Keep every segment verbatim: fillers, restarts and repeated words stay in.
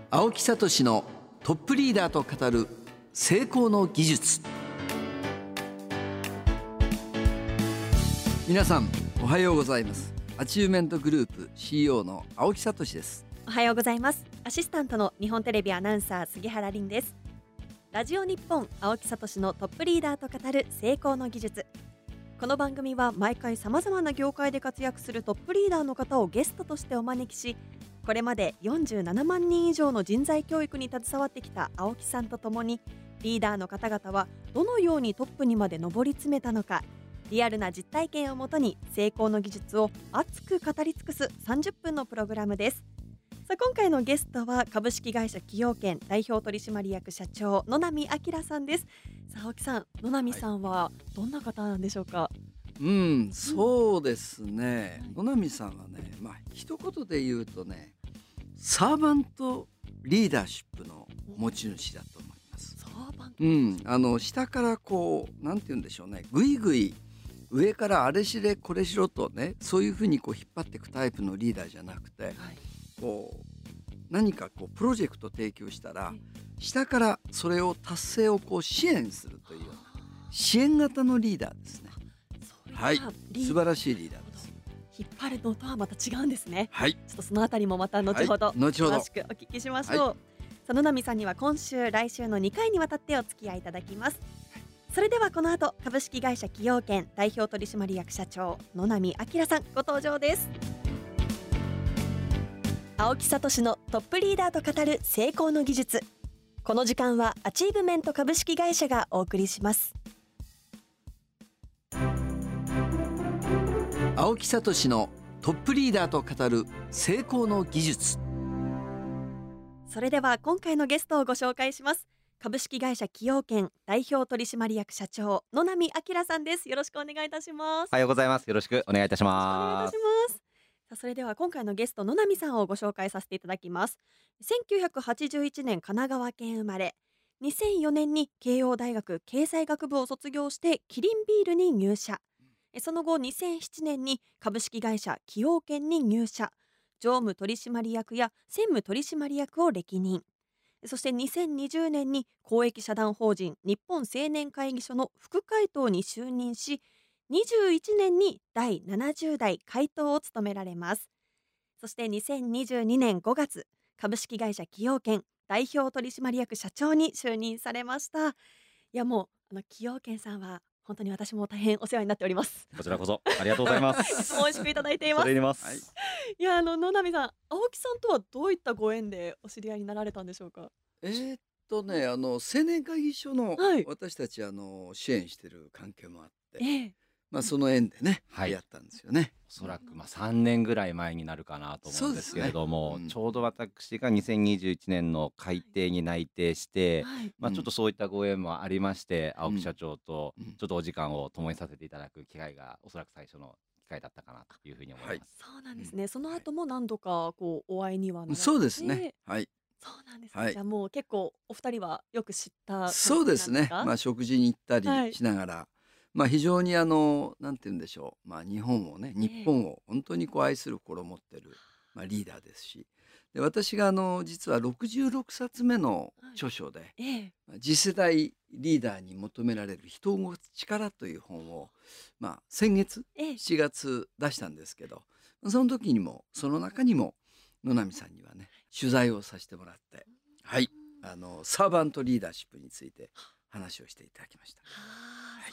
青木聡のトップリーダーと語る成功の技術。皆さんおはようございます。アチューメントグループ シーイーオー の青木聡です。 おはようございます。アシスタントの日本テレビアナウンサー杉原凛です。ラジオ日本青木聡のトップリーダーと語る成功の技術。この番組は毎回さまざまな業界で活躍するトップリーダーの方をゲストとしてお招きし、これまでよんじゅうななまんにん以上の人材教育に携わってきた青木さんとともに、リーダーの方々はどのようにトップにまで上り詰めたのか、リアルな実体験をもとに成功の技術を熱く語り尽くすさんじゅっぷんのプログラムです。さあ、今回のゲストは株式会社崎陽軒代表取締役社長野波明さんです。さあ、青木さん、野波さんはどんな方なんでしょうか？ うん、そうですね、野波さんはね、まあ一言で言うとね、サーバントリーダーシップの持ち主だと思います。 サーバント、 うん、あの下からこうなんて言うんでしょうね、ぐいぐい上からあれしれこれしろとね、そういうふうにこう引っ張っていくタイプのリーダーじゃなくて、 はい、 こう何かこうプロジェクト提供したら、下からそれを達成をこう支援するというような支援型のリーダーですね。はい、素晴らしいリーダーです。 引っ張るのとはまた違うんですね。 はい、 ちょっとそのあたりもまた後ほど、 はい、後ほど詳しくお聞きしましょう。はい、さあ、野波さんには今週来週のにかいにわたってお付き合いいただきます。それではこの後、株式会社崎陽軒代表取締役社長野波明さんご登場です。青木聡のトップリーダーと語る成功の技術。この時間はアチーブメント株式会社がお送りします。 青木聡のトップリーダーと語る成功の技術。 それでは今回のゲストをご紹介します。株式会社崎陽軒代表取締役社長野波明さんです。よろしくお願いいたします。 おはようございます。よろしくお願いいたします。 よろしくお願いいたします。さあ、それでは今回のゲスト野波さんをご紹介させていただきます。せんきゅうひゃくはちじゅういちねん神奈川県生まれ、にせんよねんに慶応大学経済学部を卒業してキリンビールに入社。その後にせんななねんに株式会社崎陽軒に入社、常務取締役や専務取締役を歴任。そしてにせんにじゅうねんに公益社団法人日本青年会議所の副会頭に就任し、にじゅういちねんにだいななじゅう代会頭を務められます。そしてにせんにじゅうにねんごがつ、株式会社崎陽軒代表取締役社長に就任されました。いや、もうあの崎陽軒さんは本当に私も大変お世話になっております。 こちらこそありがとうございます。 美味しくいただいています。 それ入れます。 はい、 いや、あの野波さん、青木さんとはどういったご縁でお知り合いになられたんでしょうか？ えーっとね、あの青年会議所の、 はい、 私たちあの支援してる関係もあって、 ええ、 まあ、その縁でね、 はい、 やったんですよね。 おそらくまあさんねんぐらい前になるかなと思うんですけれども、ね、うん、ちょうど私がにせんにじゅういちねんの改定に内定して、はい、まあ、ちょっとそういったご縁もありまして、うん、青木社長とちょっとお時間を共にさせていただく機会がおそらく最初の機会だったかなというふうに思います。はい、 そうなんですね。うん、その後も何度かこうお会いにはなられて。 そうですね。はい。 そうなんですね。 はい、 じゃあもう結構お二人はよく知った感じなんですか？ そうですね。まあ食事に行ったりしながら、はい、まあ非常にあのなんて言うんでしょう、まあ日本をね、日本を本当にこう愛する心を持ってる、まあ、リーダーですし、で私があの実はろくじゅうろくさつめの著書で、はい、次世代リーダーに求められる人を動かす力という本を、まあ、先月しちがつ出したんですけど、その時にもその中にも野波さんにはね取材をさせてもらって、はい、あのサーバントリーダーシップについて話をしていただきました。 はい、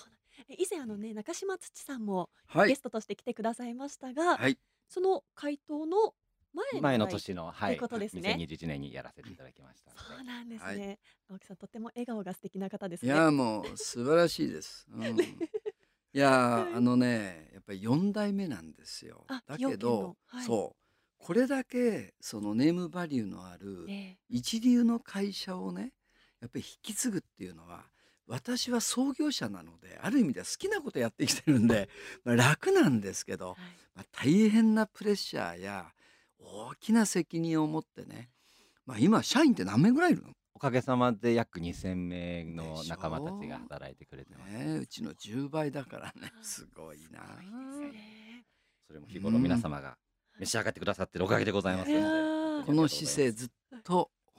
以前あのね、中島土さんもゲストとして来てくださいましたが、はい、その回答の前の前の年の、はい、 ということですね。 にせんにじゅういちねんにやらせていただきました。 そうなんですね。はい、青木さんとっても笑顔が素敵な方ですね。 いやもう素晴らしいです。うん、いやあのね、やっぱりよんだいめなんですよ。だけど、はい、そうこれだけそのネームバリューのある一流の会社をね、やっぱり引き継ぐっていうのは、私は創業者なのである意味では好きなことやってきてるんで、まあ楽なんですけど、はい、まあ大変なプレッシャーや大きな責任を持ってね、まあ、今社員って何名ぐらいいるの？ おかげさまで約にせんめいの仲間たちが働いてくれてます、 ね、うちのじゅうばいだからね、すごいな。 それも日頃皆様が召し上がってくださってるおかげでございますので、 この姿勢ずっと本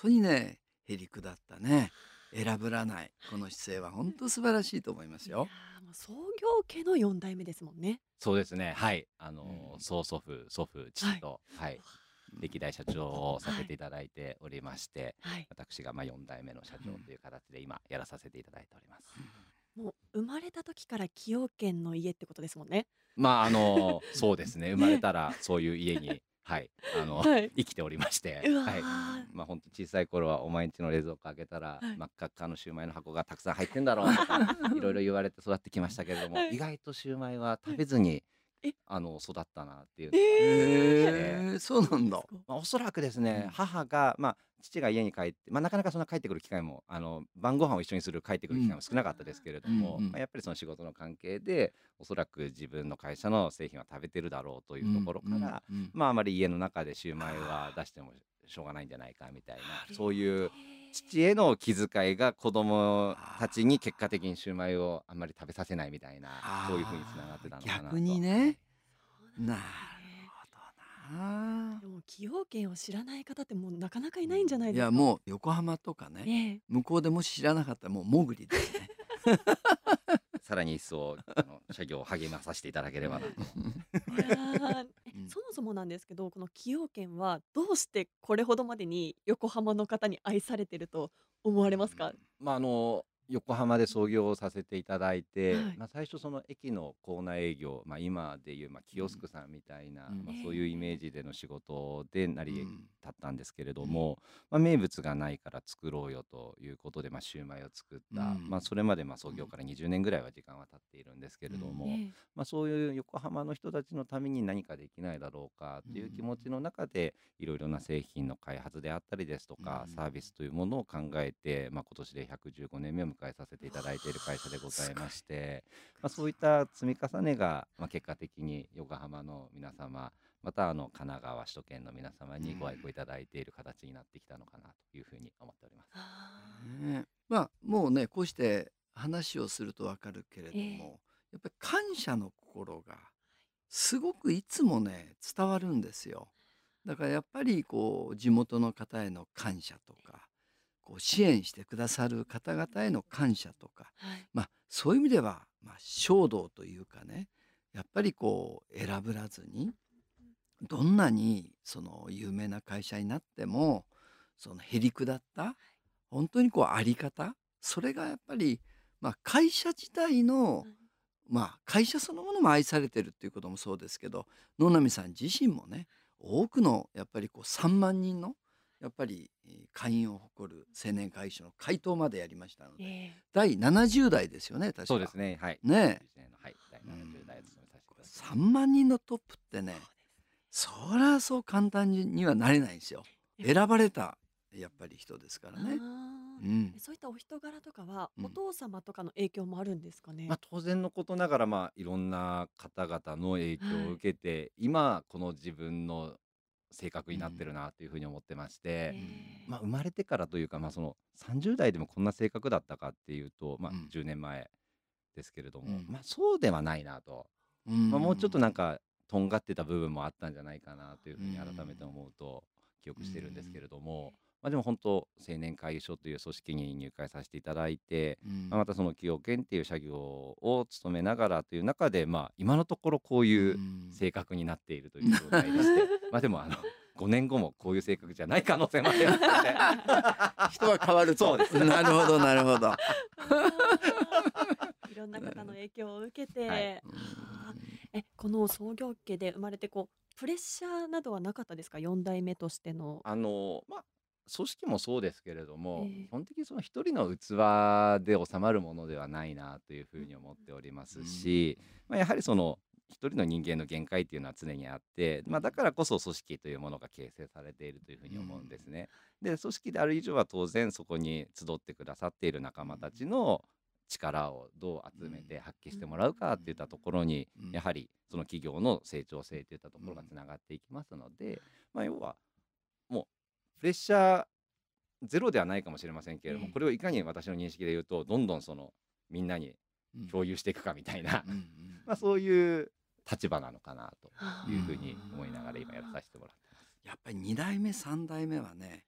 当にねへりくだったね選ぶらないこの姿勢は本当素晴らしいと思いますいやよ。 ー、もう創業家のよん代目ですもんね。 そうですね。はい。あうの、 ん曽祖父、祖父、 はい。 父と、はい、 うん歴代社長をさはい。 せていただいておりまして、 はい。 私がまあよん代目の社うん長という形で今やらさせていただいております。 もう生まれた時から崎陽軒の家ってことですもんね。 まあ、あの、そうですね。生まれね。 たらそういう家に、はい、あの、 はい。 生きておりまして、 うわはい。 ー。 まあ、本当小さい頃はお前んちの冷蔵庫開けたらはい。 真っ赤っかのシューマイの箱がたくさん入ってんだろうとかいろいろ言われて育ってきましたけれども、 はい。 意外とシューマイは食はい。 べずにえ、 あの育ったなっていうのがありましええ、 て、 へえそうなんだ。 そうですか。 まあ、おそらくですね、 うん母が、まあ、父が家に帰って、まあ、なかなかそんな帰ってくる機会も、あの、晩ご飯を一緒にする帰ってくる機会うんも少なかったですけれうんうども、まあ、 んやっぱりその仕事の関係で、おそらく自分の会社の製品は食べてるだろうとういうところんうんから、 うんまあ、あまり家の中でシューマイはあ出してもしょうがないんじゃないかみたいな、 あなるそういう父ええ。 への気遣いが子供たちに結果あ的にシューマイをあんまり食べさせないみたいな、そういう風につながっあーてたのかな逆と。はにね。 い。 そうなんなるですね。 ほどな。 でも崎陽軒を知らない方ってもうなかなかいうないんじゃないいやですか？ もう横浜とかねええ。 向こうでもし知らなかったらもうもぐりですね。 さらに一層、あの、社業を励まさせていただければなと。 いやー、え、 うんそもそもなんですけど、この崎陽軒はどうしてこれほどまでに横浜の方に愛されてると思われますか？ まあ、あの、横浜で創業をさせていただいて、 はい。 まあ、最初その駅の構内営業、まあ、今でいう、まあ、キオスうんクさんみたいな、 うんまあ、そういうイメーええ。 ジでの仕事で成り立うんったんですけれどうんも、まあ、名物がないから作ろうよということで、まあ、シューマイを作っうた、まあ、 んそれまでまあ創うん業からにじゅうねんぐらいは時間は経っているんですけれどうんも、 ええ。 まあ、そういう横浜の人たちのために何かできないだろうかという気持ちの中で、いろいろな製品の開発であったりですとか、 うんサービスというものを考えて、まあ、今年でひゃくじゅうごねんめを迎えさせていただいている会社でございまして、まあ、そういった積み重ねが、まあ、結果的に横浜の皆様、またあの神奈川首都圏の皆様にご愛顧いただいている形になってきたのかなというふうに思っております。 あねまあもうねこうして話をするとわかるけれーええ。 どもやっぱり感謝の心がすごくいつもね伝わるんですよ。だからやっぱりこう地元の方への感謝とかこう支援してくださる方々への感謝とかはい。 まあそういう意味では、まあ、衝動というかねやっぱりこう選ぶらずにどんなにその有名な会社になってもそのへりくだった本当にこうあり方それがやっぱり、まあ、会社自体の、 はい。 まあ、会社そのものも愛されてるっていうこともそうですけど野波さん自身もね多くのやっぱりこうさんまん人のやっぱりえー会員を誇る青年会議所の会頭までやりましたのでええ。 第ななじゅう代ですよね確か。 そうですね、はい。 ね 2021年の、はい、第え、うななじゅう代を務めさせていただきまさす。 んまん人のトップってねそうです。 そりゃそう簡単にはなれないんですよ。 え、 選ばれたやっぱり人ですからね。 ああ。え、 うん、 そういったお人柄とかは、おうん。 父様とかの影響もあるんですかね？ まあ、当然のことながら、まあ、いろんな方々の影響をはい。 受けて、今この自分の性格うになってるん、 なというふうに思ってましえて、 うん、 まあ、 え。 生まれてからというか、まあ、そのさんじゅう代でもこんな性格だったかっていうと、まあ、 うん、 じゅうねんまえですけれども、 うん、 まあ、そうではないなと。 うまあ、もうちょっとなんん、 かとんがってた部分もあったんじゃないかなといううふうに改めてん、 思うと記う憶してるんですけん、 れども、まあ、でも本当青年会議所という組織に入会させていただいて、まあ、またその崎陽軒っていう社業を務めながらという中で、まあ、今のところこうういうん。 性格になっているという状態でしてまあでもあのごねんごもこういう性格じゃない可能性もありますので人は変わると。 そうですなるほど、なるほど。 ああ、いろんな方の影響を受けはい。 て、ああ、え、この創業家で生まれてこう、プレッシャーなどはなかったですか？よん代目としての。 あのまあ組織もそうですけれども、基ええ。 本的にその一人の器で収まるものではないなというふうん。 うに思っておりまうすし、 ん、 まあ、やはりその一人の人間の限界っていうのは常にあって、まあ、だからこそ組織というものが形成されているというふうに思うんですね。で、組織である以上は当然そこに集ってくださっている仲間たちの力をどう集めて発揮うん。 してもらうかっていったところに、 うん、 やはりその企業の成長性といったとうん、 ころがつながっていきますので、まあ、要はもうプレッシャーゼロではないかもしれませんけれども、 ええ。 これをいかに私の認識で言うと、どんどんそのみんなにうん、 共有していくかみたいな、 うん、うん、 まあそういう立場なのかなとういうふうに思いながら今やらああ。 させてもらってます。 やっぱりに代目、さん代目はね、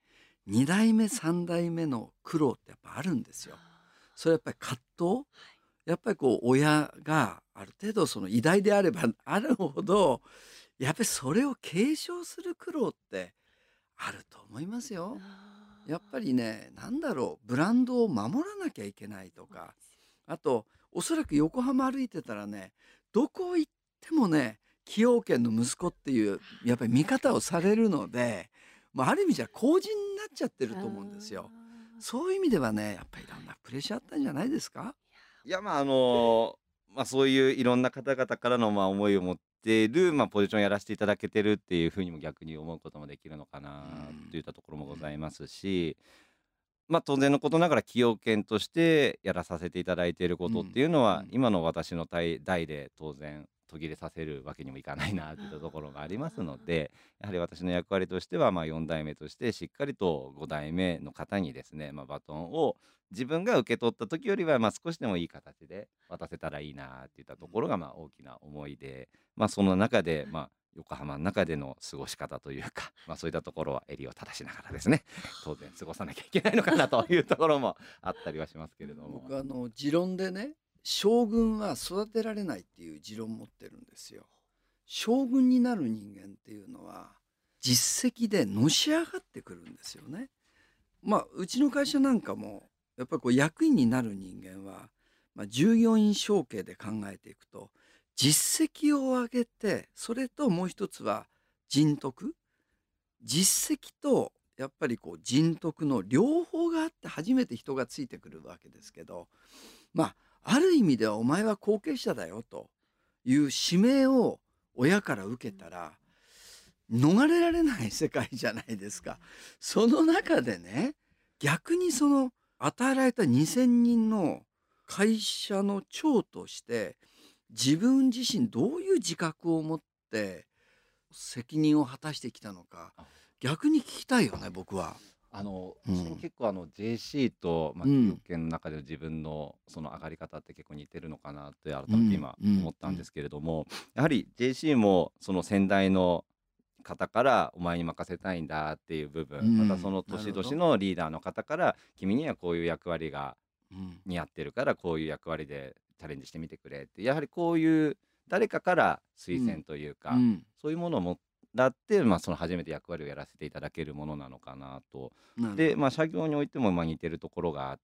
に代目さん代目の苦労ってやっぱあるんですよ。それやっぱり葛藤、やっぱりこう親がある程度その偉大であればあるほど、やっぱりそれを継承する苦労ってあると思いますよ。やっぱりね、なんだろう、ブランドを守らなきゃいけないとか、あとおそらく横浜歩いてたらね、どこ行ってもね、崎陽軒の息子っていうやっぱり見方をされるので、まあ、ある意味じゃ公人になっちゃってると思うんですよ。そういう意味ではね、やっぱりいろんなプレッシャーあったんじゃないですか。 いや、まあ、あの、まあ、そういういろんな方々からの、まあ、思いを持っている、まあ、ポジションをやらせていただけてるっていうふうにも逆に思うこともできるのかなといったところもございますし、まあ、当然のことながら崎陽軒としてやらさせていただいていることっていうのは、 うん今の私の代代で当然途切れさせるわけにもいかないなといったところがありますので、やはり私の役割としては、まあ、よん代目としてしっかりとご代目の方にですね、まあ、バトンを自分が受け取った時よりは、まあ、少しでもいい形で渡せたらいいなっていったところが、まあ、大きな思いで、まあ、その中で、まあ、横浜の中での過ごし方というか、まあ、そういったところは襟を正しながらですね、当然過ごさなきゃいけないのかなというところもあったりはしますけれども。 僕あの持論でね、将軍は育てられないっていう持論を持ってるんですよ。将軍になる人間っていうのは実績でのし上がってくるんですよね。まあうちの会社なんかもやっぱりこう役員になる人間は、まあ、従業員承継で考えていくと実績を上げて、それともう一つは人徳、実績とやっぱりこう人徳の両方があって初めて人がついてくるわけですけど、まあある意味ではお前は後継者だよという指名を親から受けたら逃れられない世界じゃないですか。その中でね、逆にその与えられたにせんにんの会社の長として自分自身どういう自覚を持って責任を果たしてきたのか、逆に聞きたいよね、僕は。 あの、 うん私も結構あの ジェーシー と、まあ、 うん崎陽軒の中での自分のその上がり方って結構似てるのかなって改うんめて今うん思ったんですけれども、やはり ジェーシー もその先代の方からお前に任せたいんだっていう部う分、またんそのなるほど。 年々のリーダーの方から君にはこういう役割がうん似合ってるからこういう役割でチャレンジしてみてくれって、やはりこういう誰かから推薦といううか、 んそういうものをもらって、まあ、その初めて役割をやらせていただけるものなのかなと。で、 なるほど。 まあ、社業においてもまあ似てるところがあって、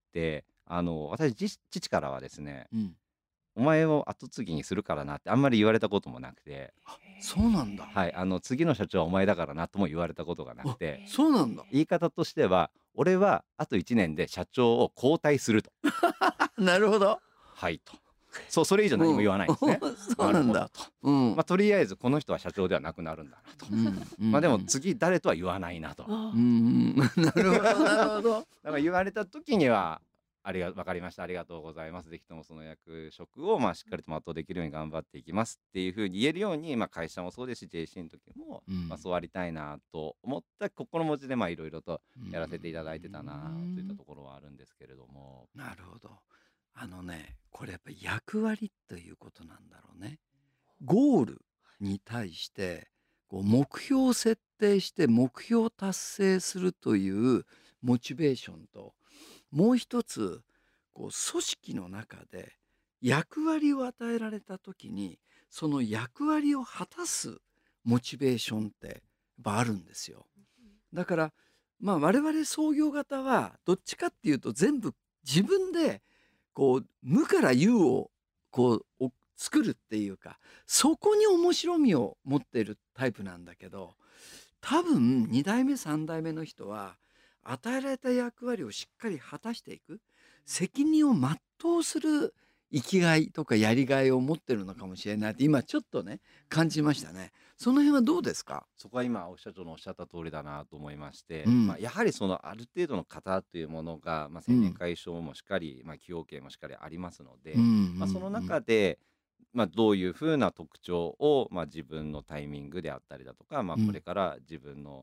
あの私父父からはですね、 うんお前を後継ぎにするからなってあんまり言われたこともなくて、 あ、そうなんだ。 はい、あの次の社長はお前だからなとも言われたことがなくあ、 て、 そうなんだ。 言い方としては俺はあといちねんで社長を交代すると。 なるほど。 はいと。そう、それ以上何も言わないんですね。 うんそうなんだ。 るほどと。 うんまあ、とりあえずこの人は社長ではなくなるんだなと。 うんまあでもうん次誰とは言わないなと。だうんうんなるほどなるほど。 から言われた時にはありが分かりました、ありがとうございます、ぜひともその役職をまあしっかりと全うできるように頑張っていきますっていうふうに言えるように、まあ、会社もそうですし ジェーシー の時も、 うんまあ、そうありたいなと思った心持ちでまあいろいろとやらせていただいてたなといったところはあるんですけれども。 なるほど。あのね、これやっぱり役割ということなんだろうね。ゴールに対してこう目標を設定して目標を達成するというモチベーションと、もう一つこう組織の中で役割を与えられた時にその役割を果たすモチベーションってやっぱあるんですよ。だからまあ我々創業型はどっちかっていうと全部自分でこう無から有をこうお作るっていうか、そこに面白みを持ってるタイプなんだけど、多分に代目さん代目の人は与えられた役割をしっかり果たしていく責任を全うする生きがいとかやりがいを持ってるのかもしれないって今ちょっとね感じましたね。その辺はどうですか。 そこは今おっしゃのおっしゃった通りだなと思いまして、 うんまあ、やはりそのある程度の型というものが、まあ、青年会賞もしっかり、まあ、崎陽軒もしっかりありますので、 うんまあ、その中で、まあ、どういうふうな特徴を、まあ、自分のタイミングであったりだとか、まあ、 うんこれから自分の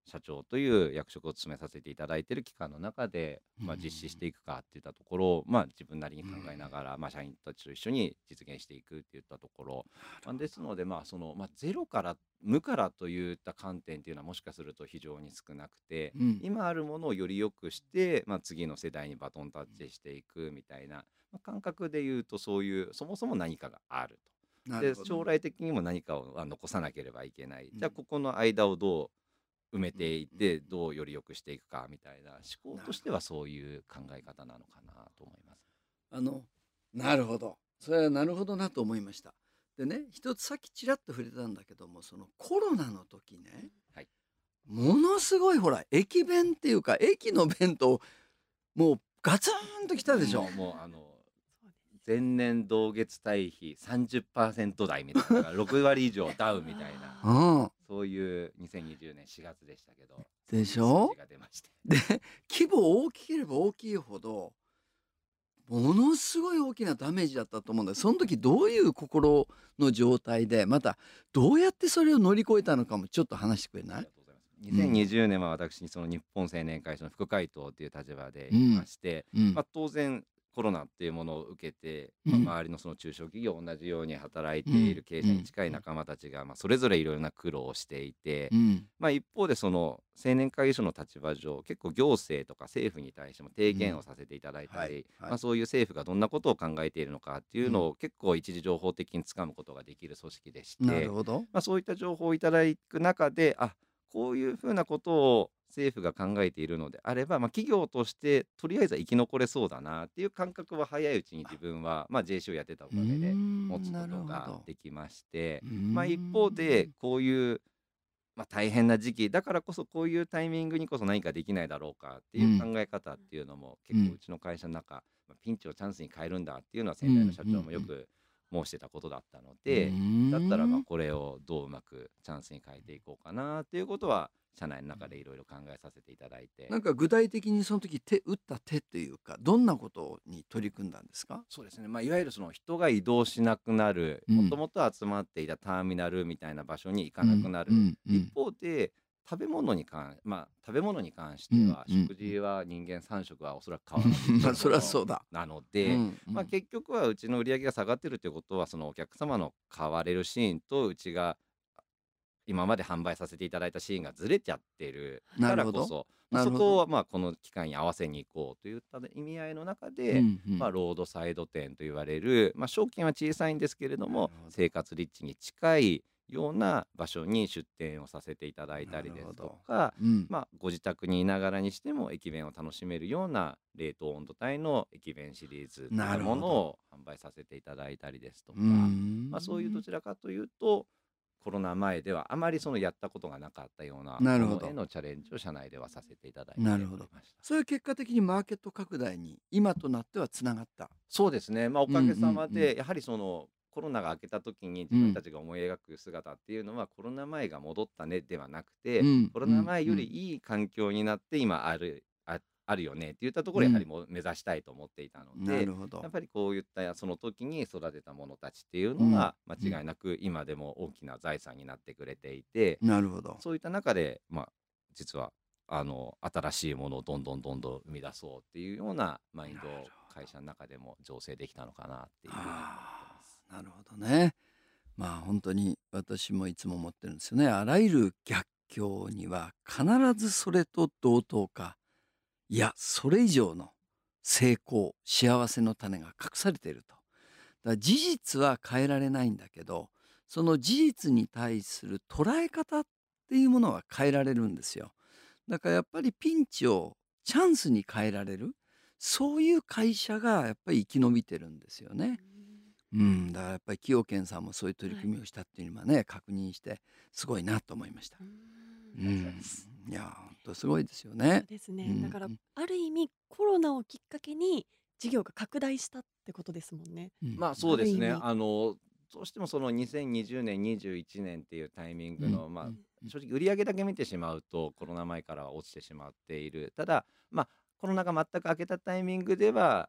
社長という役職を務めさせていただいている期間の中で、まあ、 うん実施していくかっていったところを、まあ、自分なりに考えながら、まあ、社員たちと一緒に実現していくっていったところ、まあ、ですので、まあそのまあ、ゼロから無からといった観点っていうのはもしかすると非常に少なくて、 うん、 今あるものをより良くして、まあ、次の世代にバトンタッチしていくみたいな、まあ、感覚で言うと、そういうそもそも何かがあると。でなるほど。 将来的にも何かをあ残さなければいけない、 うんじゃあここの間をどう埋めていって、 うんどうより良くしていくかみたいな思考としてはそういう考え方なのかなと思います。 あのなるほど、それはなるほどなと思いました。でね、一つさっきちらっと触れたんだけども、そのコロナの時ね、 はい、 ものすごいほら駅弁っていうか駅の弁当もうガツンときたでしょ。 もうもうあの前年同月対比 さんじゅっパーセント 台みたいなろく割以上ダウンみたいなうん、 そういうにせんにじゅうねんしがつでしたけど、 でしょ。 数字が出まして、 で規模大きければ大きいほどものすごい大きなダメージだったと思うんだよ。その時どういう心の状態で、またどうやってそれを乗り越えたのかもちょっと話してくれない？ ありがとうございます。にせんにじゅうねんは私その日本青年会社の副会頭という立場でいまして、 うんまあ、当然コロナっていうものを受けて、 うんまあ、周りのその中小企業同じように働いている経営者に近い仲間たちが、まあ、それぞれいろいろな苦労をしていて、 うんまあ、一方でその青年会議所の立場上結構行政とか政府に対しても提言をさせていただいたり、 はいはいまあ、そういう政府がどんなことを考えているのかっていうのを結構一時情報的につかむことができる組織でしなて、 るほど。 まあ、そういった情報をいただく中で、あこういうふうなことを政府が考えているのであれば、まあ、企業としてとりあえずは生き残れそうだなっていう感覚は早いうちに自分は、まあ、ジェーシー をやってたおかげで持つことができまして、まあ、一方でこういう、まあ、大変な時期だからこそこういうタイミングにこそ何かできないだろうかっていう考え方っていうのも結構うちの会社の中、まあ、ピンチをチャンスに変えるんだっていうのは先代の社長もよく申してたことだったので、だったらまあこれをどううまくチャンスに変えていこうかなっていうことは社内の中でいろいろ考えさせていただいて、 なんか具体的にその時手打った手というかどんなことに取り組んだんですか？ そうですね、まあ、いわゆるその人が移動しなくなる、 うんもともと集まっていたターミナルみたいな場所に行かなくなる、 うんうんうん一方で食べ物に関まあ食べ物に関しては、 うんうん食事は人間さん食はおそらく変わらないまあそりゃそうだ。 なので、 うんうんまあ、結局はうちの売り上げが下がってるということはそのお客様の買われるシーンとうちが今まで販売させていただいたシーンがずれちゃってるかなるほどらこそ、まあそなるほどこをまあこの機会に合わせに行こうといった意味合いの中で、 うんうんまあ、ロードサイド店と言われる、まあ、商金は小さいんですけれどもなるほど生活立地に近いような場所に出店をさせていただいたりですとか、 うんまあ、ご自宅にいながらにしても駅弁を楽しめるような冷凍温度帯の駅弁シリーズというものを販売させていただいたりですとか、 うんまあ、そういうどちらかというとコロナ前ではあまりそのやったことがなかったようななるほどものへのチャレンジを社内ではさせていただいてなるほどおりました。 それは結果的にマーケット拡大に今となってはつながった。 そうですね、まあ、おかげさまうんうんでやはりそのコロナが明けた時に自分たちが思い描く姿っていうのは、コロナ前が戻ったねではなくて、 うんコロナ前よりいい環境になって今ある、ああるよねっていったところをやはりもう目指したいと思っていたので、 なるほどやっぱりこういったその時に育てた者たちっていうのは間違いなく今でも大きな財産になってくれていて、 なるほどそういった中で、まあ、実はあの新しいものをどんどんどんどん生み出そうっていうようなマインドを会社の中でも醸成できたのかなっていうふうに思ってます。 なるほどね。まあ本当に私もいつも思ってるんですよね。あらゆる逆境には必ずそれと同等か、いやそれ以上の成功幸せの種が隠されていると。だから事実は変えられないんだけど、その事実に対する捉え方っていうものは変えられるんですよ。だからやっぱりピンチをチャンスに変えられる、そういう会社がやっぱり生き延びてるんですよね。うん、だからやっぱり崎陽軒さんもそういう取り組みをしたっていうのはね、確認してすごいなと思いました。うん、いや本当すごいですよそうね。 ですね、 うんだからある意味コロナをきっかけに事業が拡大したってことですもんね。 うんまあそうですね、 ある意味あのどうしてもそのにせんにじゅうねんにじゅういちねんっていうタイミングの、まあうんうん正直売上だけ見てしまうとコロナ前からは落ちてしまっている。ただまあコロナが全く明けたタイミングでは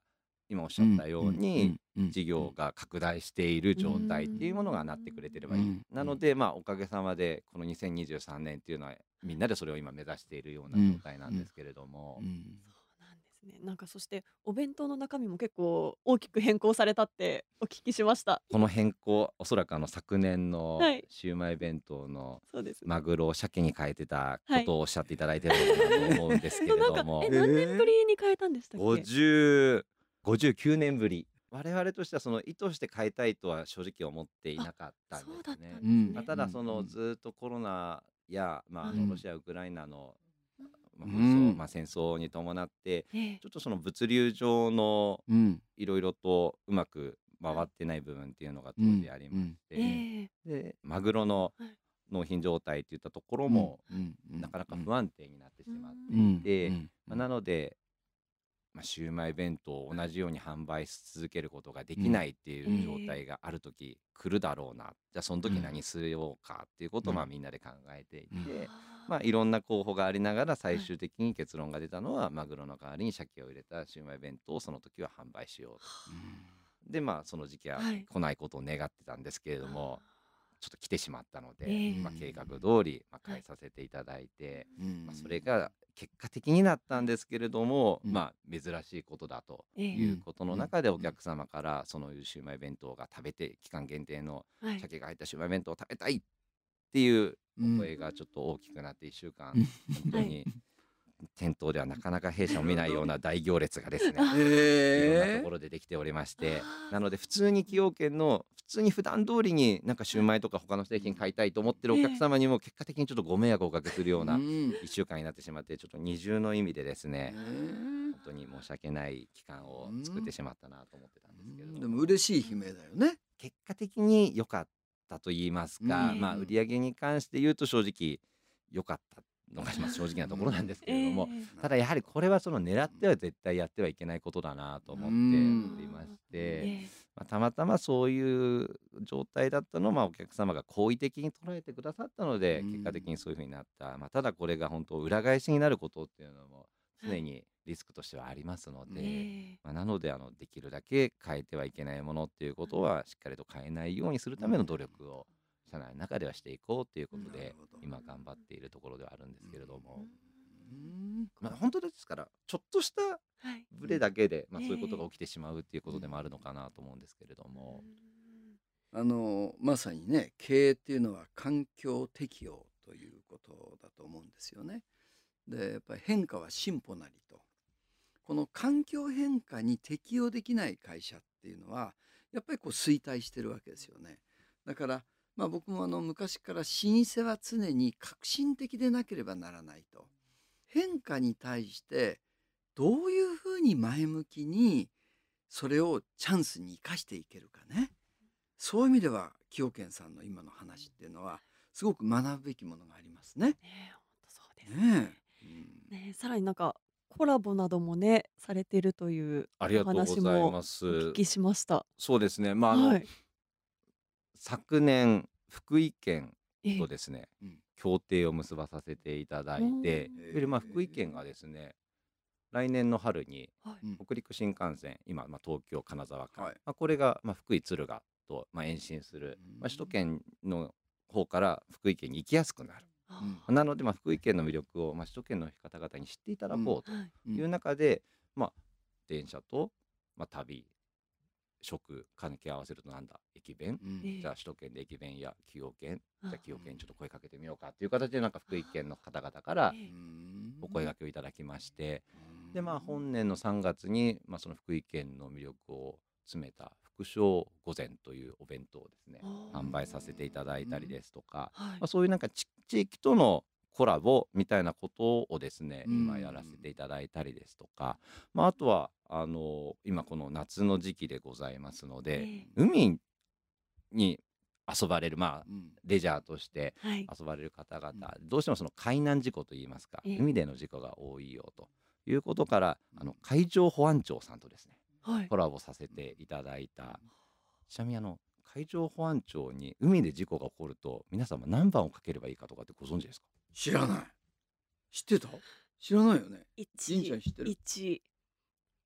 今おっしゃったように事業が拡大している状態っていうものがなってくれてればいい。なのでまあおかげさまでこのにせんにじゅうさんねんっていうのはみんなでそれを今目指しているような状態なんですけれども。 そうなんですね。なんかそしてお弁当の中身も結構大きく変更されたってお聞きしました。 この変更、おそらくあの昨年のはい。 シウマイ弁当のそうですね。 マグロを鮭に変えてたはい。 ことをおっしゃっていただいてるのかなと思うんですけれなんか、え、 ども、 何年ぶりに変えたんでしたっけ？ ごじゅう、ごじゅうきゅうねんぶり。我々としてはその意図して変えたいとは正直思っていあ、 なかったんそうですね。 だったんですまあ、 ね。 ただそのずっとコロナや、まあ、あはい。 のロシア・ウクライナの、まあ、 う紛争、 んまあ、戦争に伴ってええ。 ちょっとその物流上のうんいろいろとうまく回ってない部分っていうのが当うん時ありましうんえて、 え。 でマグロのはい。 納品状態っていったところうんもうんなかなかうん不安定になってしまっうていうんて、 うんまあ、なので、まあ、シウマイ弁当を同じように販売し続けることがでうんきないってえいう状え。 態がある時来るだろうな、じゃあその時何すようかっていうことをまあうんみんなで考えていうんて、 あまあ、いろんな候補がありながら最はい。 終的に結論が出たのはマグロの代わりに鮭を入れたシウマイ弁当をその時は販売しようと。でまあその時期ははい。 来ないことを願ってたんですけれども、 あちょっと来てしまったのえで、 え。 まあ、計画通り、まあ、 はい。 変えさせていただいて、 うんまあ、それが結果的になったはい。 んですけれども、 うんまあ、珍しいことだとええ。 いうことの中でお客様からそのシウマイ弁当が食べて期間限定のはい。 鮭が入ったシウマイ弁当を食べたいっていううんお声がちょっと大きくなっていっしゅうかんうん本当に店頭ではなかなか弊社を見ないような大行列がですねあいろんなとえころでできておりましあて、 あ、 なので普通に崎陽軒の普通に普段通りになんかシューマイとか他の製品買いたいと思ってるお客様にも結果的にちょっとご迷惑をおかけするようなうんいっしゅうかんになってしまって、ちょっと二重の意味でですね、 えー本当に申し訳ない期間を作ってしまったなと思ってたんですけれども、 でも嬉しい悲鳴だよね。 結果的に良かったと言いますか、 うんまあ売上に関して言うと正直良かったのがまあ正直なところなんですけれども、 ええ。 ただやはりこれはその狙っては絶対やってはいけないことだなと思っておりまして、 ええ。 まあ、たまたまそういう状態だったのをまあお客様が好意的に捉えてくださったので、 うん結果的にそういうふうになった、まあ、ただこれが本当裏返しになることっていうのも常にリスクとしてはありますので、 ええ。 まあ、なのであのできるだけ変えてはいけないものっていうことはしっかりと変えないようにするための努力を社内の中ではしていこうということでなるほど今頑張っているところではあるんですけれども、 うんまあ、本当ですからちょっとしたはい。 ブレだけで、まあ、 ええそういうことが起きてしまうっていうことでもあるのかなと思うんですけれども、 あのまさにね、経営っていうのは環境適応ということだと思うんですよね。でやっぱり変化は進歩なりと、この環境変化に適応できない会社っていうのはやっぱりこう衰退してるわけですよね。だからまあ僕もあの昔から老舗は常に革新的でなければならないと、変化に対してどういうふうに前向きにそれをチャンスに生かしていけるかね。そういう意味では崎陽軒さんの今の話っていうのはすごく学ぶべきものがありますね。 ねえ、ほんとそうですね。 ねえ。うんねえ、さらになんかコラボなどもね、されてるというおありがとうご話もざいまお聞す。 きしました。 そうですね、まああの、 はい。 昨年福井県ええ。 とですねうん協定を結ばさせていただいて、 おーいわゆるまあ福井県がですね来年の春にはい。 うん北陸新幹線今、まあ、東京金沢間、 はいまあ、これがまあ福井敦賀とまあ延伸する、まあ、首都圏の方から福井県に行きやすくなる。 あうんなのでまあ福井県の魅力をまあ首都圏の方々に知っていただこうあ、はい。 という中で、まあ、電車と、まあ、旅食関係合わせるとなんだ駅弁、 うんええじゃあ首都圏で駅弁や崎陽軒、 あじゃあ崎陽軒にちょっと声かけてみようかっていう形でなんか福井県の方々からええうんお声掛けをいただきまして、 うんでまあ本年のさんがつに、まあ、その福井県の魅力を詰めた福昇御膳というお弁当をですねあー販売させていただいたりですとか、 はいまあ、そういうなんかち地域とのコラボみたいなことをですね、 うん今やらせていただいたりですとか、まあ、あとはあの今この夏の時期でございますので、 ええ海に遊ばれるまあうんレジャーとしてはい。 遊ばれる方々、どうしてもその海難事故といいますか、 ええ海での事故が多いよということから、 うんあの海上保安庁さんとですねはい。 コラボさせていただいた、ちなみにあの海上保安庁に海で事故が起こると皆様何番をかければいいかとかってご存知ですか？ 知らない。知ってた？知らないよね。 一りんちゃん知ってる？ 一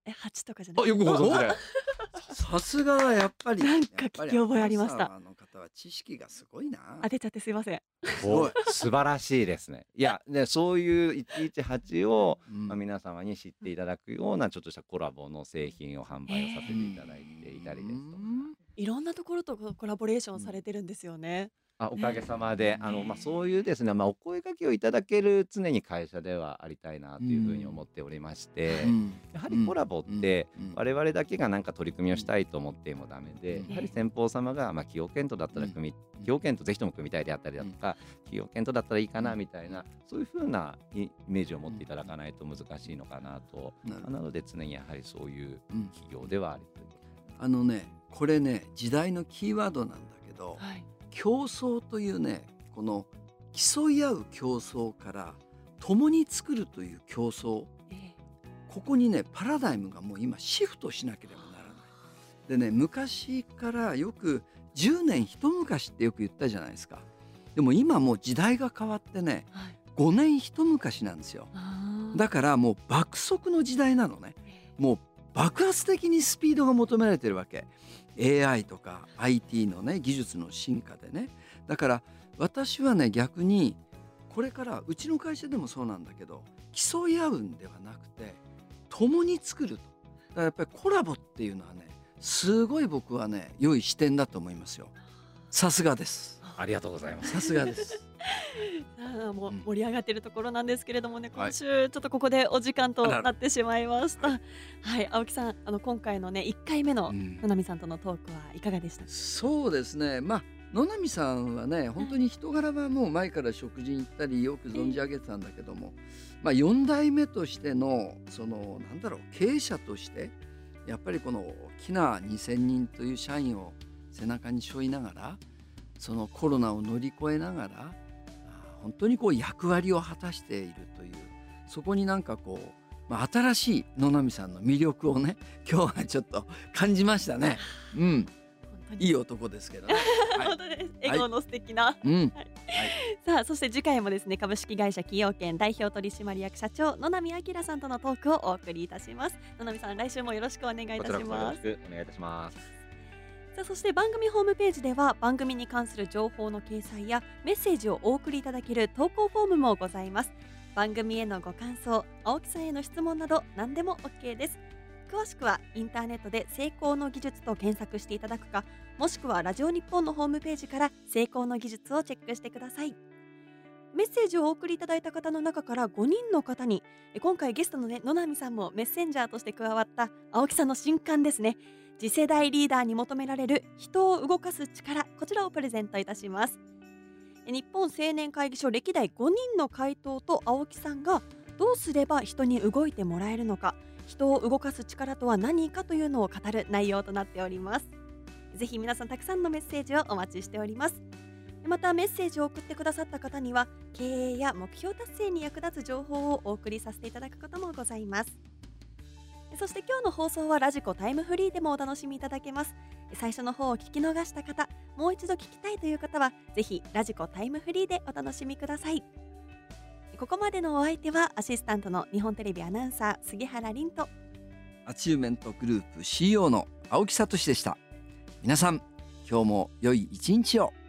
え、はちとかじゃないあ、よくご存知で。 さすがはやっぱり、 なんか聞き覚えありました。 あの方は知識がすごいな。 当てちゃってすいません。 すごい。 素晴らしいですね。いや、ね、そういういちいちはちを、まあ、皆様に知っていただくようなちょっとしたコラボの製品を販売をさせていただいていたりですとか。 いろんなところとコラボレーションされてるんですよね。 あ、おかげさまで、あの、まあ、そういうですね、まあ、お声掛けをいただける常に会社ではありたいなというふうに思っておりまして、やはりコラボって我々だけがなんか取り組みをしたいと思ってもダメで、やはり先方様が、まあ、企業検討だったら組み、企業検討ぜひとも組みたいであったりだとか、企業検討だったらいいかなみたいな、そういうふうなイメージを持っていただかないと難しいのかなと。なので常にやはりそういう企業ではありという。 あのね、これね、時代のキーワードなんだけど、はい、競争というね、この競い合う競争から共に作るという競争、ええ、ここにねパラダイムがもう今シフトしなければならない。でね、昔からよくじゅうねん一昔ってよく言ったじゃないですか。でも今もう時代が変わってね、はい、ごねん一昔なんですよ。だからもう爆速の時代なのね。もう爆発的にスピードが求められてるわけ。エーアイ とか アイティー のね技術の進化でね。だから私はね、逆にこれからうちの会社でもそうなんだけど、競い合うんではなくて共に作ると。だからやっぱりコラボっていうのはね、すごい僕はね良い視点だと思いますよ。さすがです。 ありがとうございます。 さすがです。 あ、もう盛り上がっているところなんですけれどもね、今週ちょっとここでお時間となってしまいました。はい、はい、青木さん、あの今回のねいっかいめの野波さんとのトークはいかがでしたか？ そうですね、まあ野波さんはね、本当に人柄はもう前から食事に行ったりよく存じ上げてたんだけども、まあよん代目としてのそのなんだろう、経営者としてやっぱりこの大きなにせんにんという社員を背中に背負いながら、そのコロナを乗り越えながら本当にこう役割を果たしているという、そこになんかこう、まあ、新しい野波さんの魅力をね今日はちょっと感じましたね。うん、いい男ですけどね。 はい、本当です。笑顔の素敵な、はい、うん、はい、さあ、そして次回もですね、株式会社崎陽軒代表取締役社長野波明さんとのトークをお送りいたします。野波さん、来週もよろしくお願いいたします。 こちらこそよろしくお願いいたします。 さあ、そして番組ホームページでは番組に関する情報の掲載やメッセージをお送りいただける投稿フォームもございます。番組へのご感想、青木さんへの質問など何でも OK です。詳しくはインターネットで成功の技術と検索していただくか、もしくはラジオ日本のホームページから成功の技術をチェックしてください。メッセージをお送りいただいた方の中からごにんの方に、今回ゲストの、ね、野波さんもメッセンジャーとして加わった青木さんの新刊ですね、次世代リーダーに求められる人を動かす力、こちらをプレゼントいたします。日本青年会議所歴代ごにんの回答と青木さんがどうすれば人に動いてもらえるのか、人を動かす力とは何かというのを語る内容となっております。ぜひ皆さんたくさんのメッセージをお待ちしております。またメッセージを送ってくださった方には経営や目標達成に役立つ情報をお送りさせていただくこともございます。そして今日の放送はラジコタイムフリーでもお楽しみいただけます。最初の方を聞き逃した方、もう一度聞きたいという方はぜひラジコタイムフリーでお楽しみください。ここまでのお相手はアシスタントの日本テレビアナウンサー杉原凛とアチューメントグループ シーイーオー の青木聡でした。皆さん、今日も良い一日を。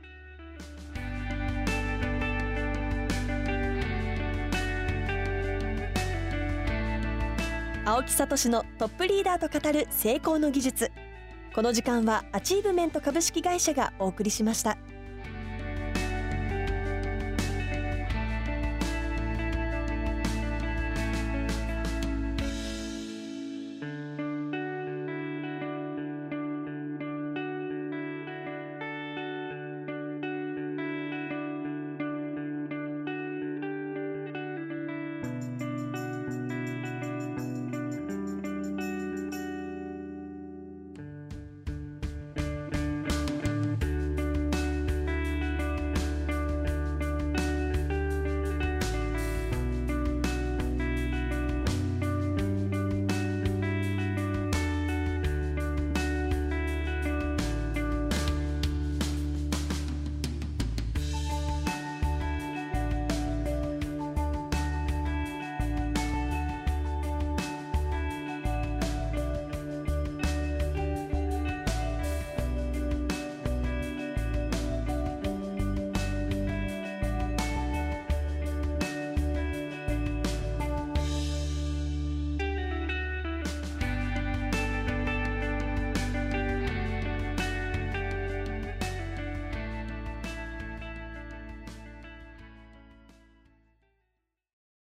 青木聡のトップリーダーと語る成功の技術。この時間はアチーブメント株式会社がお送りしました。